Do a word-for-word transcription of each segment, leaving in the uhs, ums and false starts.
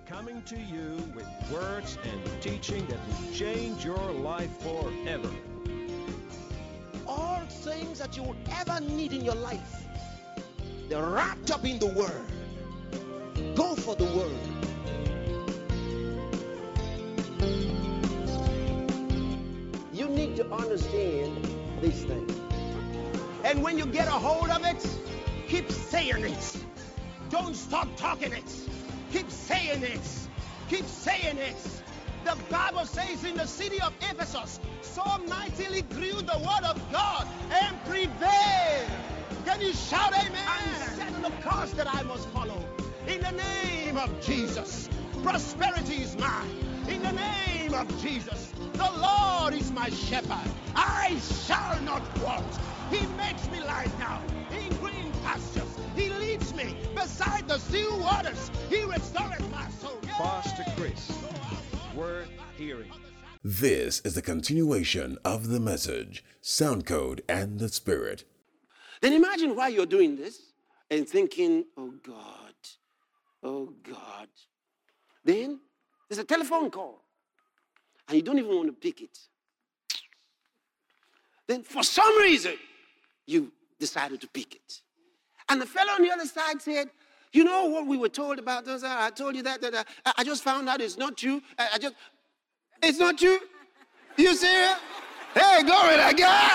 coming to you with words and teaching that will change your life forever. All things that you will ever need in your life, they're wrapped up in the Word. Go for the Word. You need to understand these things. And when you get a hold of it, keep saying it. Don't stop talking it. Keep saying it. Keep saying it. The Bible says in the city of Ephesus, so mightily grew the word of God and prevailed. Can you shout amen? And set the course that I must follow. In the name of Jesus, prosperity is mine. In the name of Jesus, the Lord is my shepherd. I shall not want. He makes me lie down in green pastures. He leads me beside the still waters. He restoreth my soul. Pastor Chris, worth hearing. This is the continuation of the message, Sound Code and the Spirit. Then imagine why you're doing this and thinking, oh God, oh God. Then there's a telephone call and you don't even want to pick it. Then for some reason, you decided to pick it. And the fellow on the other side said, you know what we were told about those? I told you that, that, that I just found out it's not true. I, I just, it's not true? You serious? Hey, glory to God.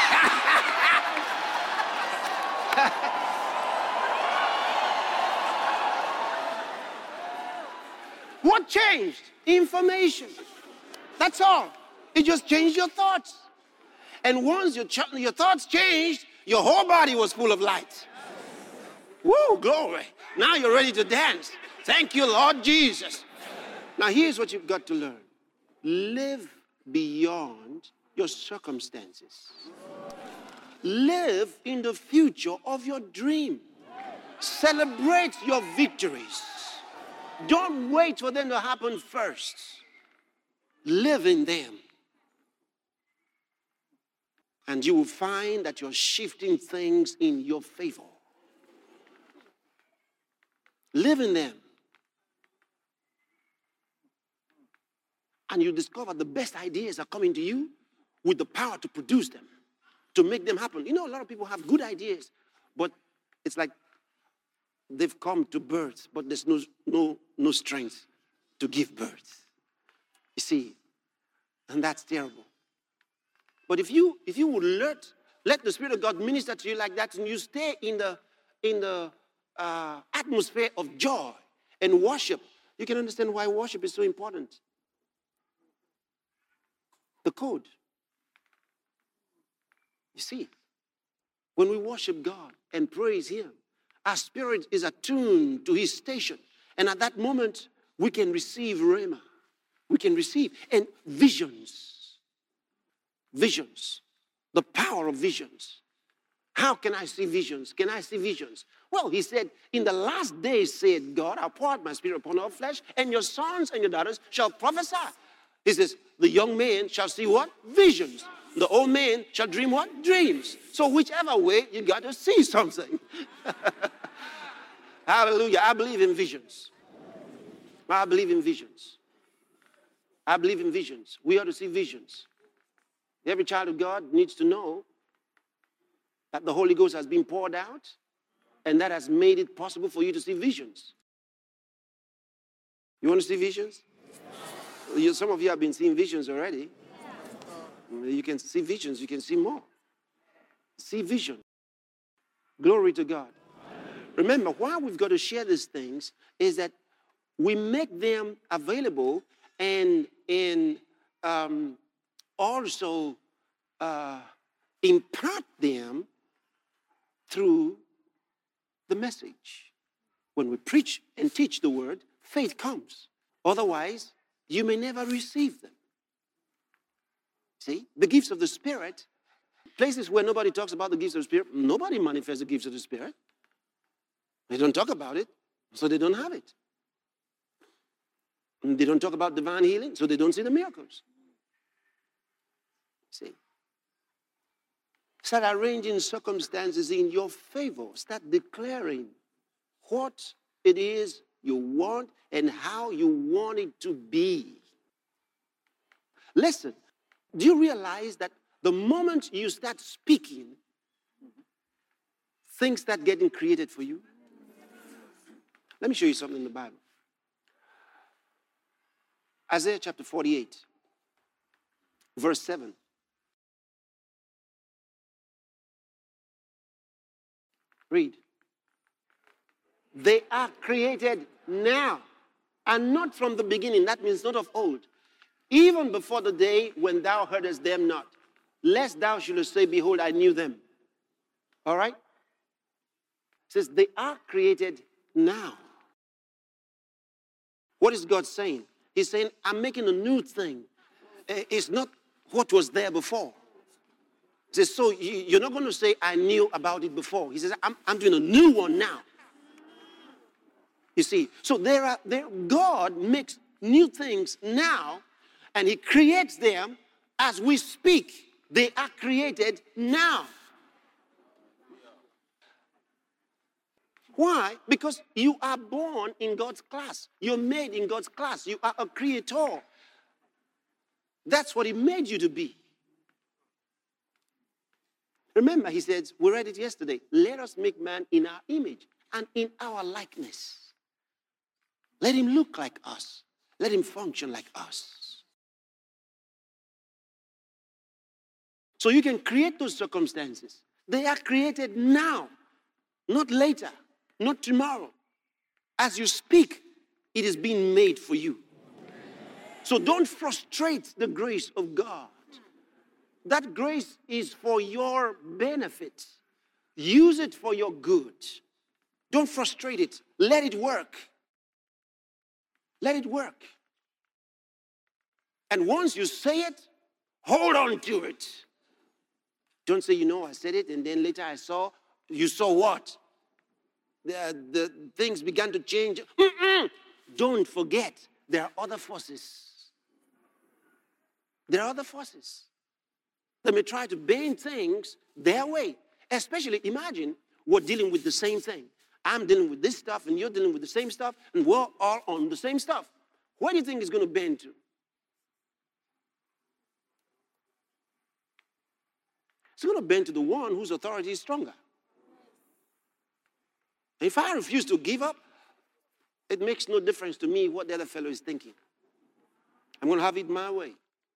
What changed? Information. That's all. It just changed your thoughts. And once your, ch- your thoughts changed, your whole body was full of light. Woo, glory. Now you're ready to dance. Thank you, Lord Jesus. Now here's what you've got to learn. Live beyond your circumstances. Live in the future of your dream. Celebrate your victories. Don't wait for them to happen first. Live in them. And you will find that you're shifting things in your favor. Live in them. And you discover the best ideas are coming to you with the power to produce them, to make them happen. You know, a lot of people have good ideas, but it's like they've come to birth, but there's no, no, no strength to give birth. You see, and that's terrible. But if you if you would let let the Spirit of God minister to you like that, and you stay in the in the uh, atmosphere of joy and worship, you can understand why worship is so important. The code. You see, when we worship God and praise Him, our spirit is attuned to His station, and at that moment we can receive rhema. We can receive and visions. Visions. The power of visions. How can I see visions? Can I see visions? Well, He said, in the last days, said God, I'll pour out my spirit upon all flesh, and your sons and your daughters shall prophesy. He says, the young man shall see what? Visions. The old man shall dream what? Dreams. So whichever way, you got to see something. Hallelujah. I believe in visions. I believe in visions. I believe in visions. We ought to see visions. Every child of God needs to know that the Holy Ghost has been poured out, and that has made it possible for you to see visions. You want to see visions? You, some of you have been seeing visions already. You can see visions. You can see more. See vision. Glory to God. Remember, why we've got to share these things is that we make them available and in um, also uh, impart them through the message. When we preach and teach the word, faith comes. Otherwise, you may never receive them. See, the gifts of the Spirit, places where nobody talks about the gifts of the Spirit, nobody manifests the gifts of the Spirit. They don't talk about it, so they don't have it. And they don't talk about divine healing, so they don't see the miracles. See? Start arranging circumstances in your favor. Start declaring what it is you want and how you want it to be. Listen, do you realize that the moment you start speaking, things start getting created for you? Let me show you something in the Bible. Isaiah chapter forty-eight, verse seven. Read. They are created now and not from the beginning. That means not of old. Even before the day when thou heardest them not, lest thou shouldest say, behold, I knew them. All right? It says they are created now. What is God saying? He's saying, I'm making a new thing. It's not what was there before. He says, so you're not going to say, I knew about it before. He says, I'm, I'm doing a new one now. You see, so there are there God makes new things now, and he creates them as we speak. They are created now. Why? Because you are born in God's class. You're made in God's class. You are a creator. That's what he made you to be. Remember, he said, we read it yesterday, let us make man in our image and in our likeness. Let him look like us. Let him function like us. So you can create those circumstances. They are created now, not later, not tomorrow. As you speak, it is being made for you. So don't frustrate the grace of God. That grace is for your benefit. Use it for your good. Don't frustrate it. Let it work. Let it work. And once you say it, hold on to it. Don't say, you know, I said it, and then later I saw. You saw what? The, the things began to change. Mm-mm. Don't forget, there are other forces. There are other forces. They may try to bend things their way. Especially, imagine we're dealing with the same thing. I'm dealing with this stuff, and you're dealing with the same stuff, and we're all on the same stuff. Where do you think it's going to bend to? It's going to bend to the one whose authority is stronger. If I refuse to give up, it makes no difference to me what the other fellow is thinking. I'm going to have it my way.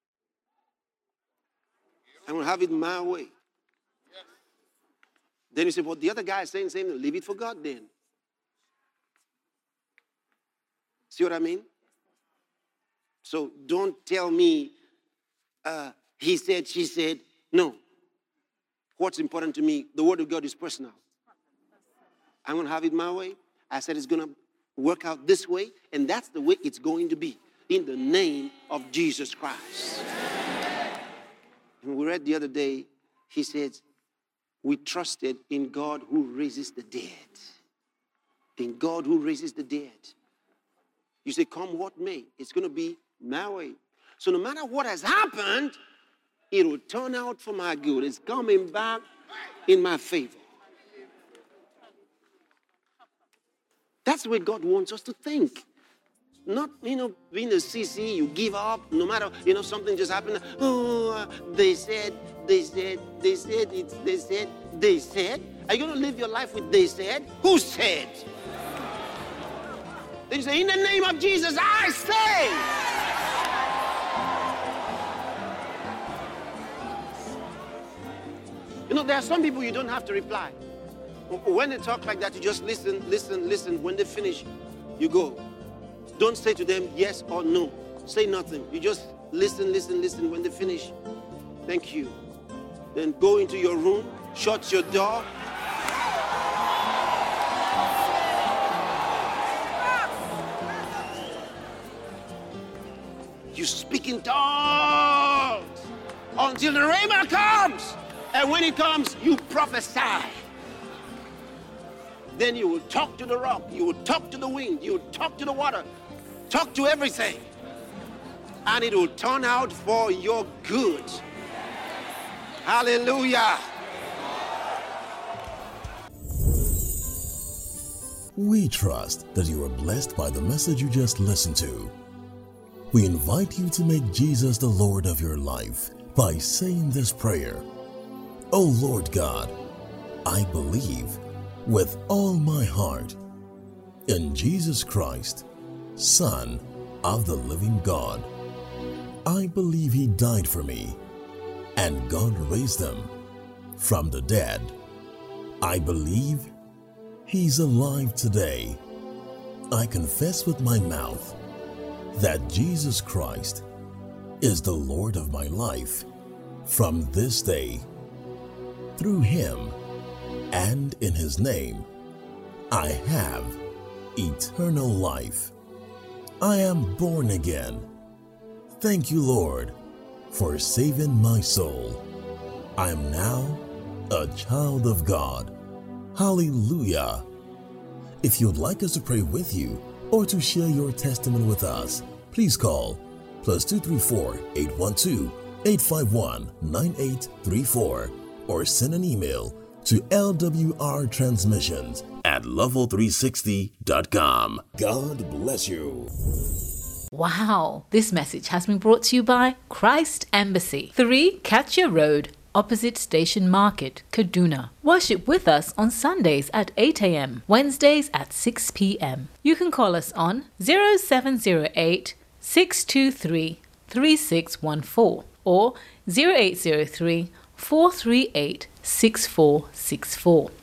I'm going to have it my way. Then you say, well, the other guy is saying the same thing. Leave it for God then. See what I mean? So don't tell me, uh, he said, she said. No. What's important to me, the word of God is personal. I'm going to have it my way. I said it's going to work out this way, and that's the way it's going to be. In the name of Jesus Christ. And we read the other day, he said, we trusted in God who raises the dead. In God who raises the dead. You say, come what may, it's going to be my way. So no matter what has happened, it will turn out for my good. It's coming back in my favor. That's the way God wants us to think. Not, you know, being a C C, you give up, no matter, you know, something just happened. Oh, uh, they said, they said, they said, it's, they said, they said. Are you going to live your life with they said? Who said? Then you say, in the name of Jesus, I say. You know, there are some people you don't have to reply. When they talk like that, you just listen, listen, listen. When they finish, you go. Don't say to them yes or no. Say nothing. You just listen, listen, listen. When they finish, thank you. Then go into your room, shut your door. You speak in tongues until the rhema comes. And when it comes, you prophesy. Then you will talk to the rock. You will talk to the wind. You will talk to the water. Talk to everything. And it will turn out for your good. Hallelujah. We trust that you are blessed by the message you just listened to. We invite you to make Jesus the Lord of your life by saying this prayer. O Lord God, I believe with all my heart in Jesus Christ, Son of the living God. I believe He died for me and God raised Him from the dead. I believe He's alive today. I confess with my mouth that Jesus Christ is the Lord of my life from this day. Through Him and in His name, I have eternal life. I am born again. Thank you, Lord, for saving my soul. I am now a child of God. Hallelujah. If you'd like us to pray with you or to share your testimony with us, please call plus two three four, eight one two, eight five one, nine eight three four or send an email to L W R transmissions at level three sixty dot com. God bless you. Wow, this message has been brought to you by Christ Embassy, three Katya Road, opposite Station Market, Kaduna. Worship with us on Sundays at eight a.m., Wednesdays at six p.m. You can call us on zero seven zero eight, six two three, three six one four or zero eight zero three, four three eight, six four six four.